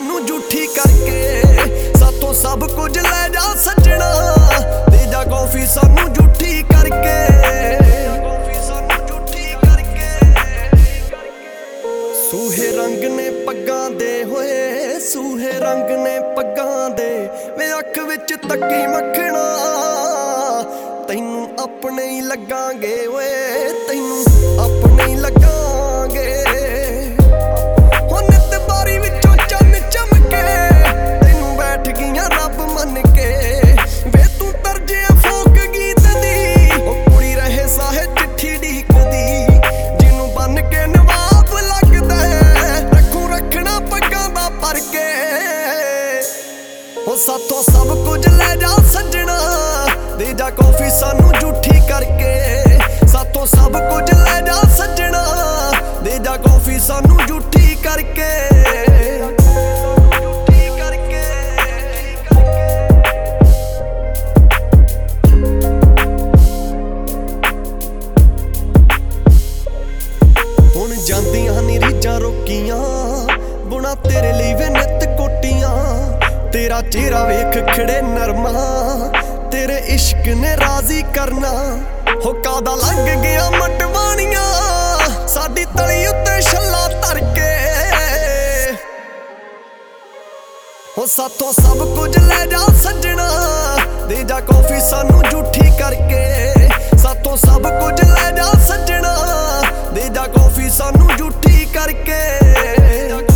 सानू झूठी करके। साथों सब कुछ ले जा सजना, दे जा कॉफी सानू झूठी करके। सूहे रंग ने पग्गां दे होए, सूहे रंग ने पग्गां दे वे अख विच तक्की मखना। तैनू अपने ही लगांगे ओए, तैनू अपने ही लगांगे। हो नित बारी विचों चन्न चमके, तैनू बैठ गईयां रब मन के। वे तू तरजे फोक गीत दी, ओ कुड़ी रहे साहे चिट्ठी ढीकदी। जिनू बन के नवाब लगदा रखू रखना पग्गां दा भर के। हो साथों सब कुछ ले जा सजना, दे जा कॉफी सानू झूठी करके। साथों सब कुछ ले जा सजना, दे जा कॉफी सानू झूठी करके। हुण जांदियां नी रीझां रोकियां, बुना तेरे लिए वे नित कोटियां। तेरा चेहरा वेख खड़े नरमा, तेरे इश्क ने राजी करना। हो कादा लग गया मटवानिया, साडी तली उत्ते छल्ला धर के। हो साथों सब कुछ ले जा सजना, दे जा कॉफी सानू झूठी करके। साथों सब कुछ ले जा सजना, दे जा कॉफी सानू झूठी करके।